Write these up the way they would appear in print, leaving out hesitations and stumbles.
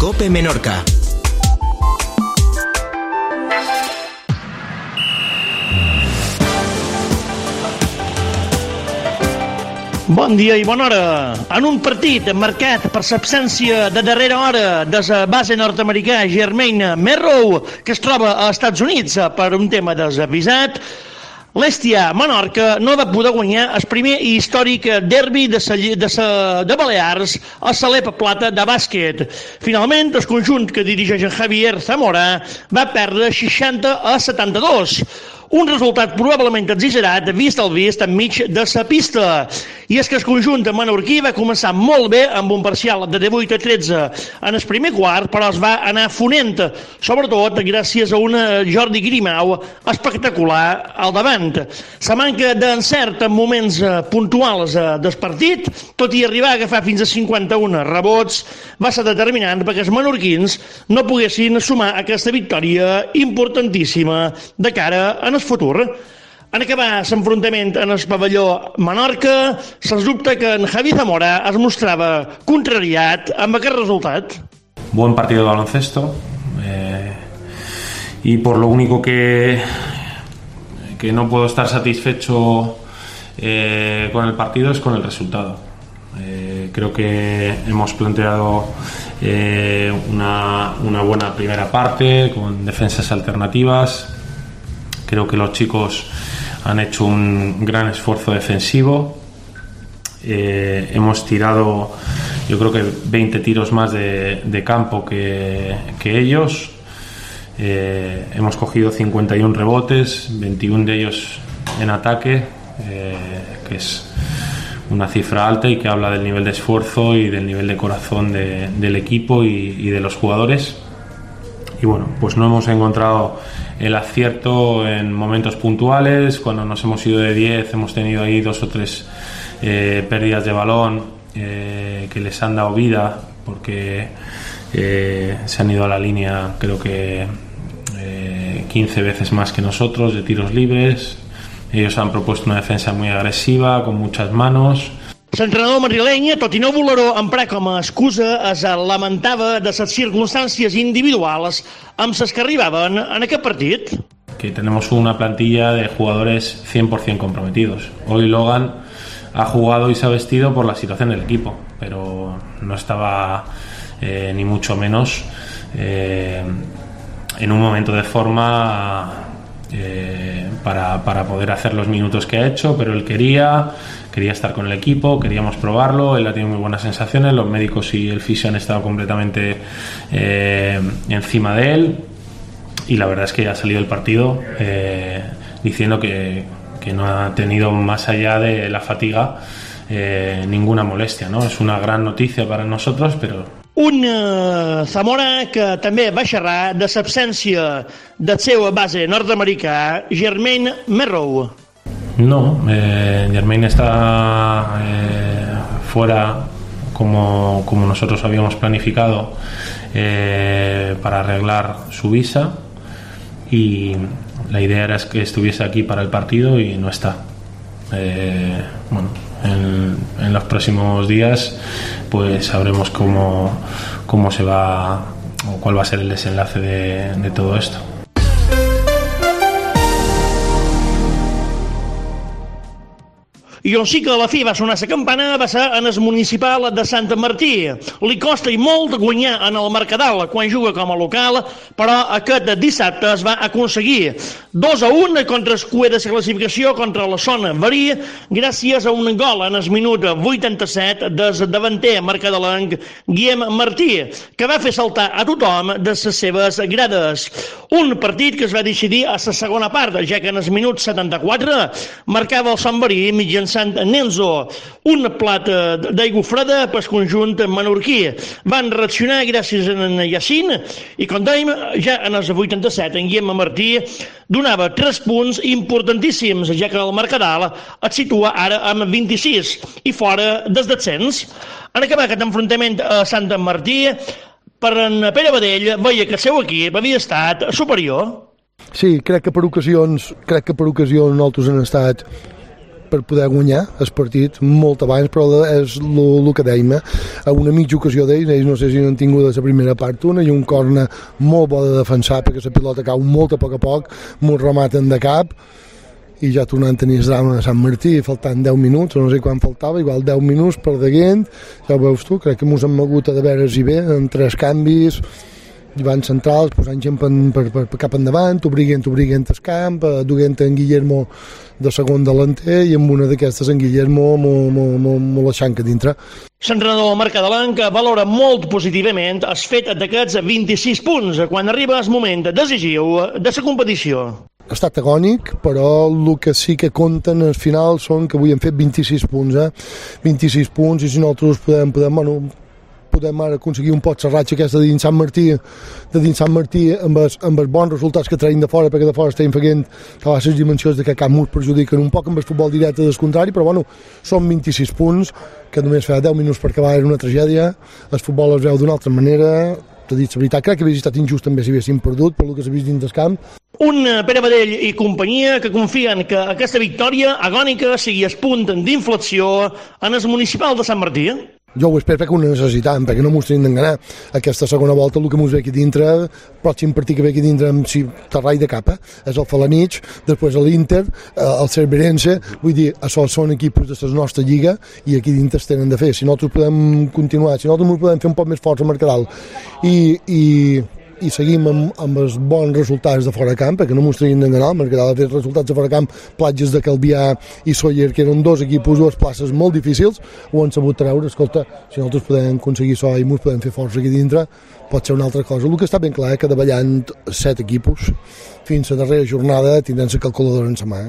COPE Menorca. Bon dia i bona hora. En un partit marcat per l'absència de darrera hora de la base nord-americà Jermaine Merrow, que es troba als Estats Units per un tema desavisat, l'Hèstia Menorca no va poder guanyar el primer i històric derbi de Balears a Salep Plata de bàsquet. Finalment, el conjunt que dirigeix en Javier Zamora va perdre 60-72. Un resultat probablement exagerat, vist el vist enmig de la pista. I és que el conjunt menorquí va començar molt bé amb un parcial de 18-13 en el primer quart, però es va anar fonent, sobretot gràcies a un Jordi Grimau espectacular al davant. La manca d'encert en moments puntuals del partit, tot i arribar a agafar fins a 51 rebots, va ser determinant perquè els menorquins no poguessin sumar aquesta victòria importantíssima de cara en el futur. En acabar l'enfrontament en el pavelló Menorca, se'ls dubta que en Javi Zamora es mostrava contrariat amb aquest resultat. Buen partido de baloncesto y por lo único que no puedo estar satisfecho con el partido es con el resultado. Creo que hemos planteado una buena primera parte con defensas alternativas. Creo que los chicos han hecho un gran esfuerzo defensivo. Hemos tirado, yo creo que 20 tiros más de campo que ellos. Hemos cogido 51 rebotes, 21 de ellos en ataque, que es una cifra alta y que habla del nivel de esfuerzo y del nivel de corazón del equipo y de los jugadores. Y bueno, pues no hemos encontrado el acierto en momentos puntuales. Cuando nos hemos ido de 10 hemos tenido ahí 2 o 3 pérdidas de balón que les han dado vida porque se han ido a la línea, creo que 15 veces más que nosotros de tiros libres. Ellos han propuesto una defensa muy agresiva, con muchas manos. L'entrenador madrileny, tot i no voler-ho emprar com a excusa, es lamentava de les circumstàncies individuals amb les que arribaven en aquest partit. Que tenemos una plantilla de jugadores 100% comprometidos. Hoy Logan ha jugado y se ha vestido por la situación del equipo, pero no estaba ni mucho menos en un momento de forma para poder hacer los minutos que ha hecho, pero él quería estar con el equipo, queríamos probarlo, él ha tenido muy buenas sensaciones, los médicos y el fisio han estado completamente encima de él y la verdad es que ha salido el partido diciendo que no ha tenido, más allá de la fatiga, ninguna molestia, ¿no? Es una gran noticia para nosotros, pero... Un Zamora que també va xerrar de l'absència del seu base nord-americà, Jermaine Merrow. No, Jermaine está fuera como nosotros habíamos planificado para arreglar su visa y la idea era que estuviese aquí para el partido y no está. Bueno, en los próximos días pues sabremos cómo se va o cuál va a ser el desenlace de todo esto. I on sí que a la fi va sonar la campana va ser en el municipal de Sant Martí. Li costa i molt guanyar en el Mercadal quan juga com a local, però aquest dissabte es va aconseguir 2-1 contra el cuer de la classificació contra la zona Verí, gràcies a un gol en el minut 87 del davanter mercadelenc Guillem Martí, que va fer saltar a tothom de les seves grades. Un partit que es va decidir a la segona part, ja que en el minut 74 marcava el Sant Verí mitjançant Nenzo, un plat d'aigua freda pel conjunt menorquí. Van reaccionar gràcies a en Yacine i, com dèiem, ja en els 87 en Guillem Martí donava 3 punts importantíssims, ja que el Mercadal es situa ara amb 26 i fora des descens. En acabar aquest enfrontament a Sant Martí, per en Pere Badell veia que el seu equip havia estat superior. Sí, crec que per ocasions nosaltres han estat per poder guanyar el partit molt abans, però és el que dèiem, a una mitja ocasió d'ells no sé si no han tingut de la primera part una, i un corner molt bo de defensar perquè la pilota cau molt a poc, m'ho rematen de cap, i ja tornant a tenir el drama de Sant Martí, faltant 10 minuts, no sé quan faltava, igual 10 minuts per daguent, ja ho veus tu, crec que mos hem mogut a de veres i bé, en 3 canvis, van centrals, posant gent per cap endavant, obriguent el camp, duent en Guillermo de segon delanter, i amb una d'aquestes en Guillermo m'ho l'eixanca dintre. L'entrenador marcadalenc valora molt positivament el fet d'aquests 26 punts quan arriba el moment decisiu de la competició. Ha estat agònic, però el que sí que compten al final són que avui hem fet 26 punts, 26 punts, i si nosaltres podem ara aconseguir un pot serratge aquesta de dins Sant Martí amb els bons resultats que traiem de fora, perquè de fora estem fent les dimensions de que cap mur perjudiquen un poc amb el futbol directe del contrari, però bueno, són 26 punts que només fa 10 minuts per acabar, era una tragèdia, el futbol es veu d'una altra manera. T'he dit la veritat, crec que hauria estat injust també si haguéssim perdut per el que s'ha vist dins del camp. Un Pere Badell i companyia que confien que aquesta victòria agònica sigui el punt d'inflexió en el municipal de Sant Martí. Jo ho espero perquè ho necessitam, perquè no m'ho estem d'enganar. Aquesta segona volta, el que m'ho ve aquí dintre, el pròxim partit que ve aquí dintre amb terrall de capa, és el Falanich, després l'Inter, el Cerverense, vull dir, això són equips de la nostra lliga i aquí dintre es tenen de fer. Si nosaltres podem continuar, si nosaltres podem fer un poc més forts a Mercadal i seguim amb els bons resultats de fora camp, perquè no m'ho estarien d'enganar, el Mercadal ha fet resultats de fora camp, Platges de Calvià i Sóller, que eren 2 equipos, 2 places molt difícils, ho han sabut treure. Escolta, si nosaltres podem aconseguir això i ens podem fer forts aquí dintre, pot ser una altra cosa. El que està ben clar és que davallant 7 equipos fins a la darrera jornada tindran la calculadora en la mà.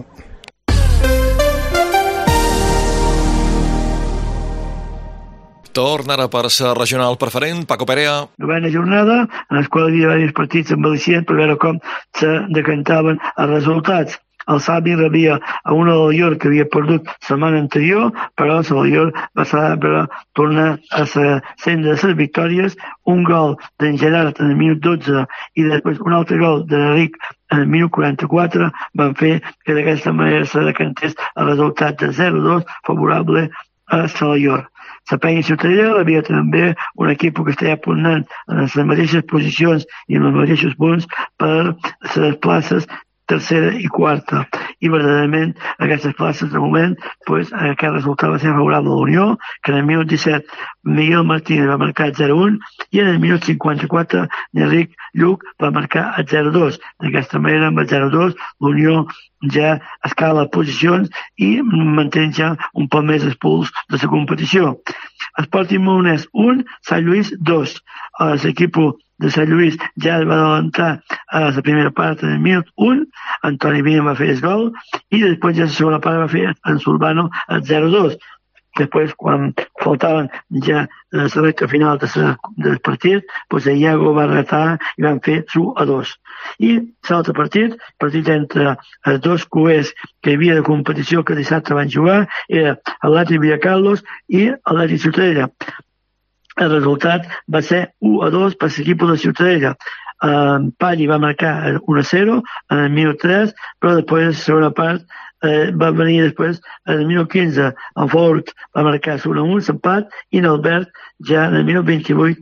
Torna ara per la regional preferent, Paco Perea. Novena jornada, en la qual hi havia diversos partits amb al·licient per veure com se decantaven els resultats. El Salvi rebia a una del Llor que havia perdut la setmana anterior, però el Llor va saber tornar a la senda de les victòries, un gol d'en Gerard en el minut 12 i després un altre gol de l'Enric en el minut 44 van fer que d'aquesta manera se decantés el resultat de 0-2 favorable a Llor. La Penya Ciutadella havia també un equip que estava pugnant en les mateixes posicions i en els mateixos punts per les places tercera i quarta. I verdaderament aquestes places de moment aquest resultat va ser favorable a l'Unió, que en el minut 17 Miguel Martínez va marcar 0-1 i en el minut 54 Enric Lluc va marcar el 0-2. D'aquesta manera, amb el 0-2, l'Unió ja escala posicions i manté ja un poc més els puls de la competició. Sporting Mounès 1, Sant Lluís 2. L'equip de Sant Lluís ja va adelantar a la primera part en el minut 1, Antoni Vina va fer el gol i després ja la segona part va fer en Surbano el 0-2. Després, quan faltaven ja la recta final del partit, el Iago va retar i van fer l'1-2. I l'altre partit entre els dos cuers que hi havia de competició que dissabte van jugar, era Atlètic Villacarlos i Atlètic Ciutadella. El resultat va ser 1-2 per l'equip de Ciutadella. Palli va marcar 1-0 en el minut 3, però després, la segona part, va venir després, en el minut 15, en Fort va marcar 1-1, l'empat, i en Albert, ja en el minut 28,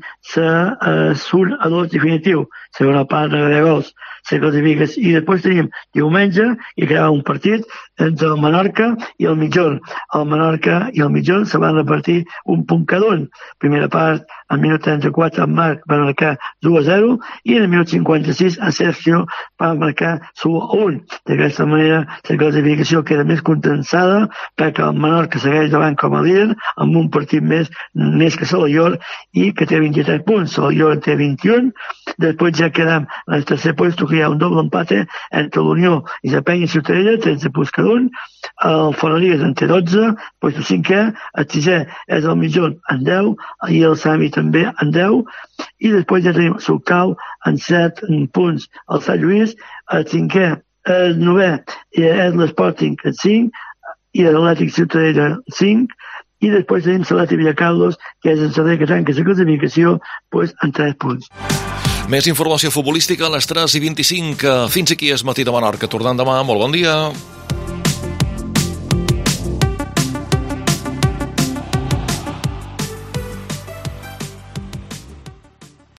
l'1-2 definitiu. Segona part de gols, i després teníem diumenge i quedava un partit entre el Menorca i el Mitjón. El Menorca i el Mitjón se van repartir un punt cada un. Primera part, al minut 34, en Marc va marcar 2-0 i en el minut 56, en Sergio va marcar 1-1. D'aquesta manera, la classificació queda més condensada perquè el Menorca segueix davant com a líder amb un partit més que Salallor i que té 23 punts. Salallor té 21. Després ja quedem en el tercer lloc, que hi ha un doble empate entre l'Unió i la Penya Ciutadella, 13 punts cada un. El Ferreries en té 12, el cinquè, el sisè és el Mitjón en 10 i el Sami també en 10. I després ja tenim Solcau en 7 punts, el Sant Lluís, el cinquè, el novè és l'Sporting en 5 i l'Atlètic Ciutadella 5. I després tenim l'Atlètic Villacarlos, que és el darrer que tanca la classificació en 3 punts. Més informació futbolística a les 3:25. Fins aquí és Matí de Menorca. Tornant demà. Molt bon dia.